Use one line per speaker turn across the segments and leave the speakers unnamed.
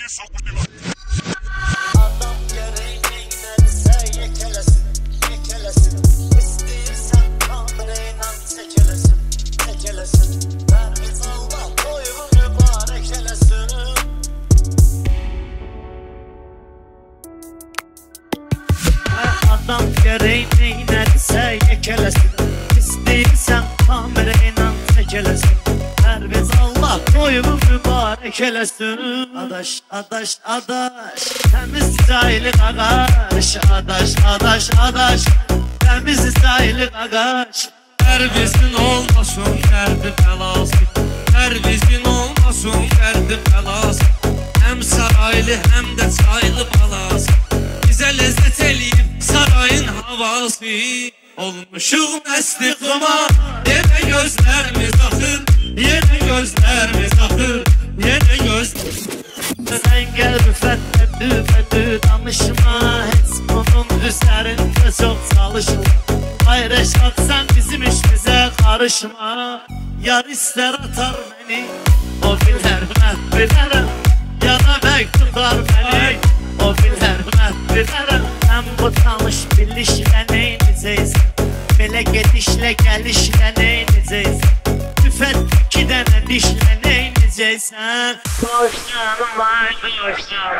Adam gereğini inerse yekelesin, yekelesin. İstiyorsan kamerayla çekelesin, çekelesin. Vermiş Allah boyunu mübarek elesin. Adam gereğini inerse yekelesin. İstiyorsan kamerayla çekelesin. Vermiş Allah boyunu mübarek elesin. Adaş, adaş, adaş, temiz sahili kagaş. Adaş, adaş, adaş, temiz sahili kagaş.
Dervizin olmasın derdi belası, dervizin olmasın derdi belası. Hem saraylı hem de çaylı balası, bize lezzet eləyib sarayın havası. Olmuşuq nəsli qıma, yenə gözlərimiz axır, yenə gözlərimiz axır, yenə gözlərimiz.
Sen gel rüfetle düfedü danışma. Hiç bunun üzerinde çok çalışma. Ay Reşat sen bizim işimize karışma. Yar ister atar beni, o bilir ben bilirim. Ya da bek tutar beni, o bilir ben bilirim. Sen bu tanış bilişle neyneyeceksin? Böyle gedişle gelişle neyneyeceksin? Tüfet iki tane dişle neyneyeceksin? Koştum var koştum.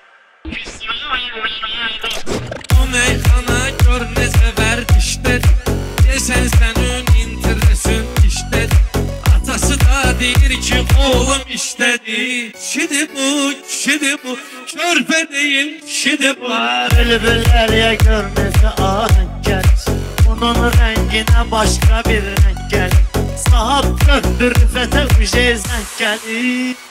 O meyxana gör necə vərdişdədir, desən sənin interesin işdədir. Atası da deyir ki oğlum işdədir. Kişidir bu, kişidir bu, körpə deyil kişidir bu.
Bülbüller ya görmesi ahenk gelir. Bunun rengine başka bir renk gelir. Saat döndür rüfete bir şey zenk gelir.